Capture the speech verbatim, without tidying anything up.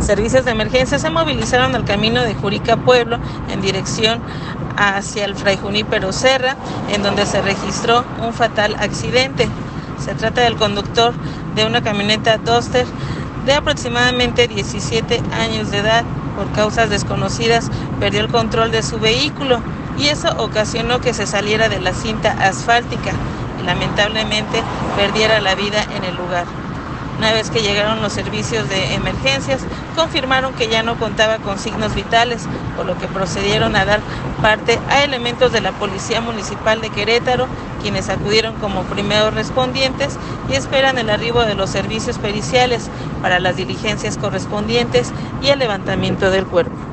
Servicios de emergencia se movilizaron al camino de Jurica Pueblo en dirección hacia el Fray Junípero Serra, en donde se registró un fatal accidente. Se trata del conductor de una camioneta Duster de aproximadamente diecisiete años de edad. Por causas desconocidas perdió el control de su vehículo y eso ocasionó que se saliera de la cinta asfáltica y lamentablemente perdiera la vida en el lugar. Una vez que llegaron los servicios de emergencias, confirmaron que ya no contaba con signos vitales, por lo que procedieron a dar parte a elementos de la Policía Municipal de Querétaro, quienes acudieron como primeros respondientes y esperan el arribo de los servicios periciales para las diligencias correspondientes y el levantamiento del cuerpo.